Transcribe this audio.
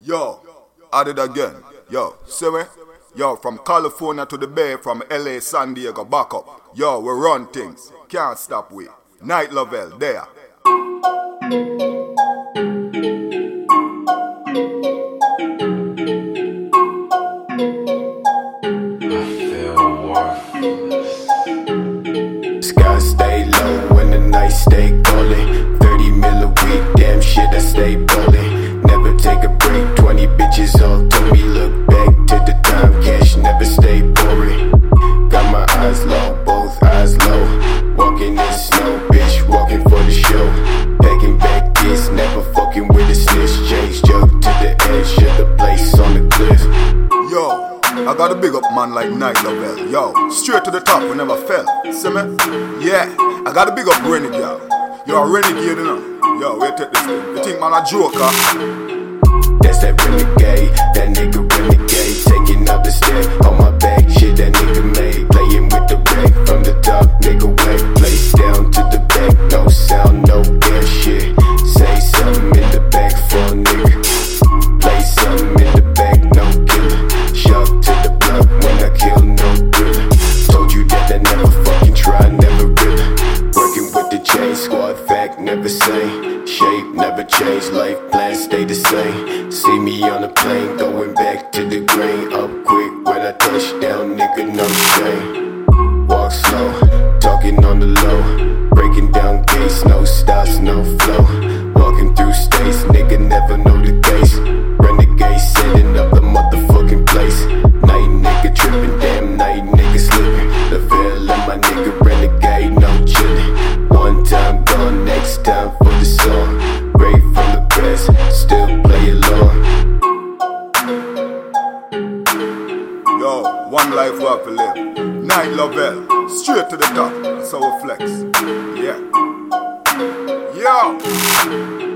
Yo, at it again. Yo, see me? Yo, from California to the Bay, from LA, San Diego, back up. Yo, we run things. Can't stop we. Night Lovell, there. Sky stay low when the night stay calling. 30 mil a week, damn shit, I stay ballin'. Never take a break, 20 bitches all told me look back to the time, cash never stay boring. Got my eyes low, both eyes low. Walking in snow, bitch, walking for the show. Packing back this, never fucking with a snitch. Chase jump to the edge of the place on the cliff. Yo, I got a big up man like Night Lovell. Yo, straight to the top, we never fell. See me? Yeah, I got a big up Renegade. Yo, a renegade, you know. Yo, wait take this thing. You think man a joker? That's that renegade, that nigga renegade. Taking up the step on my back, shit that nigga made. Playing with the wreck from the top, nigga wet. Place down to the back, no sound, no air shit. Say something in the back for a nigga. Play something in the back, no killer. Shock to the block when I kill, no thriller. Told you that I never fucking try, never really. Working with the chain squad, fact never say. Shape never change, life plans stay the same. See me on a plane, going back to the grain. Up quick when I touch down, nigga, no shame. Walk slow, talking on the low. Breaking down gates, no stops, no flow. Walking through states, nigga never know the case. Renegade setting up the motherfucking place. Night nigga tripping, damn night nigga slipping. The veil of my nigga renegade, no chillin'. One time gone, next time for the song. Brave from the best, still play along. Yo, one life we have to live. Night Lovell, straight to the top. That's how we flex. Yeah. Yo.